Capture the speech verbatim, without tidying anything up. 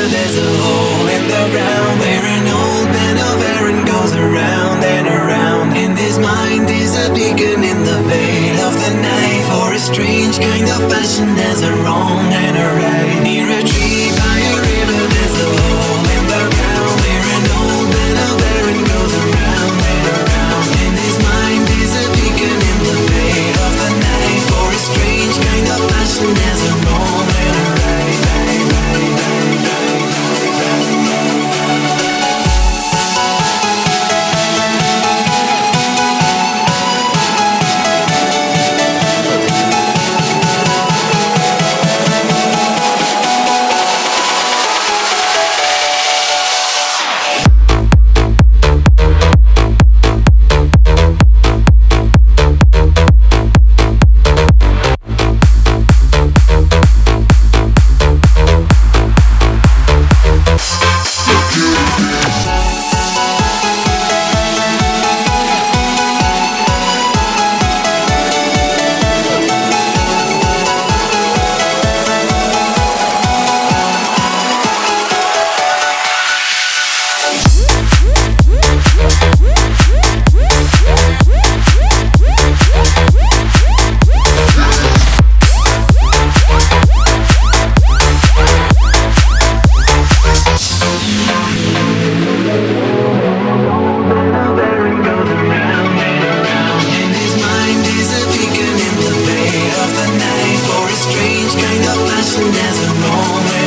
there's a hole in the ground where an old band of Aaron goes around and around. And his mind is a beacon in the veil of the night, for a strange kind of passion. There's a wrong and a right. Near a tree by a river, there's a hole in the ground where an old band of Aaron goes around and around. And his mind is a beacon in the veil of the night, for a strange kind of passion. There's a wrong and a right, right, right, right, right, right, right. Strange kind of passion, there's a wrong